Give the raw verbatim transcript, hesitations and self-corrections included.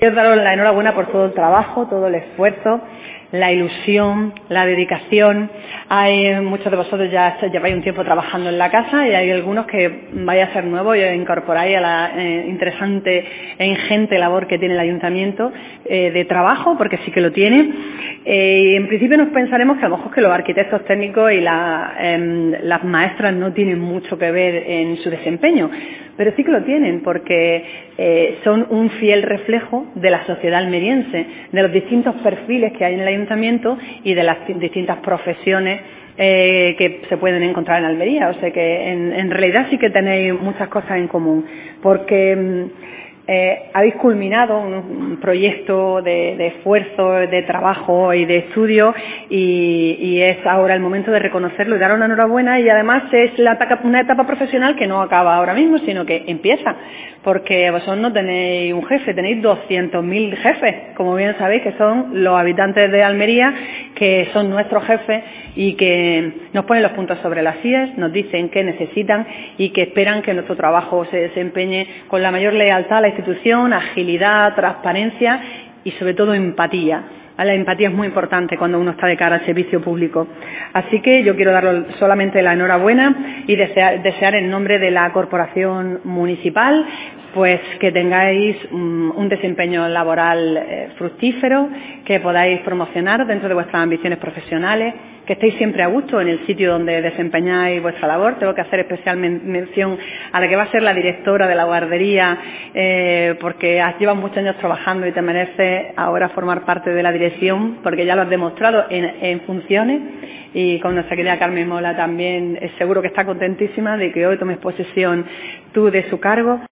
Quiero daros la enhorabuena por todo el trabajo, todo el esfuerzo, la ilusión, la dedicación. Hay muchos de vosotros ya lleváis un tiempo trabajando en la casa y hay algunos que vais a ser nuevos y os incorporáis a la eh, interesante e ingente labor que tiene el ayuntamiento eh, de trabajo, porque sí que lo tiene. Eh, y en principio nos pensaremos que a lo mejor que los arquitectos técnicos y la, eh, las maestras no tienen mucho que ver en su desempeño, pero sí que lo tienen porque eh, son un fiel reflejo de la sociedad almeriense, de los distintos perfiles que hay en el ayuntamiento y de las distintas profesiones eh, que se pueden encontrar en Almería. O sea que en, en realidad sí que tenéis muchas cosas en común, porque eh, habéis culminado un, un proyecto de, de esfuerzo, de trabajo y de estudio y, y es ahora el momento de reconocerlo y daros la enhorabuena, y además es la, una etapa profesional que no acaba ahora mismo, sino que empieza, porque vosotros no tenéis un jefe, tenéis doscientos mil jefes, como bien sabéis, que son los habitantes de Almería, que son nuestros jefes y que nos ponen los puntos sobre las íes, nos dicen qué necesitan y que esperan que nuestro trabajo se desempeñe con la mayor lealtad a la institución, agilidad, transparencia y sobre todo empatía. La empatía es muy importante cuando uno está de cara al servicio público. Así que yo quiero daros solamente la enhorabuena y desear, desear en nombre de la Corporación Municipal pues que tengáis um, un desempeño laboral eh, fructífero, que podáis promocionar dentro de vuestras ambiciones profesionales, que estéis siempre a gusto en el sitio donde desempeñáis vuestra labor. Tengo que hacer especial men mención a la que va a ser la directora de la guardería, eh, porque has llevado muchos años trabajando y te mereces ahora formar parte de la dirección, porque ya lo has demostrado en, en funciones. Y con nuestra querida Carmen Mola también, eh, seguro que está contentísima de que hoy tomes posesión tú de su cargo.